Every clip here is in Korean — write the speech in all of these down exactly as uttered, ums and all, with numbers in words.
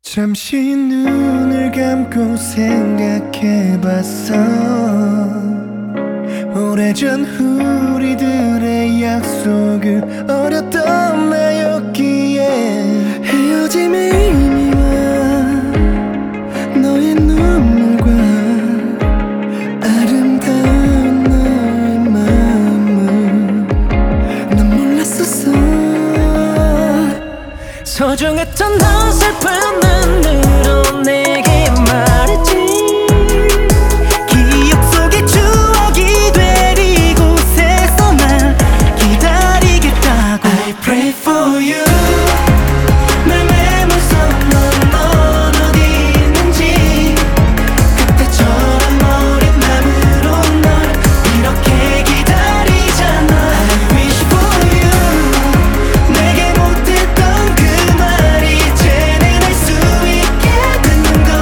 잠시 눈을 감고 생각해봤어. 오래전 우리들의 약속을 어렸던 나였기에 헤어짐의 의미와 너의 눈물과 아름다운 너의 마음을 난 몰랐었어. 소중했던 너 슬픈 눈으로 내게 말했지. 기억 속의 추억이 될 이곳에서 날 기다리겠다고. I pray for you. 날 메모선 넌, 넌 어디 있는지. 그때처럼 어린 마음으로 널 이렇게 기다리잖아. I wish for you. 내게 못했던 그 말이 이제는 할 수 있게 되는 걸.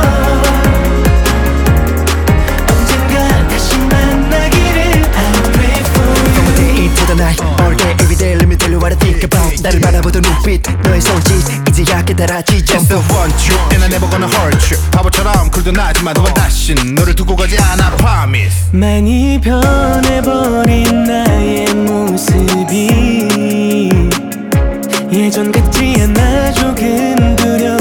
언젠가 다시 만나기를 I pray for you. From a day to the night, all day, every day, let me tell you what I think about. 나를 바라보던 눈빛, 너의 손짓, 이제야 깨달았지 Just 전부. the one you and I never gonna hurt you. 바보처럼 굴던 나지만 너와 다신 너를 두고 가지 않아 promise. 많이 변해버린 나의 모습이 예전 같지 않아. 조금 두려워.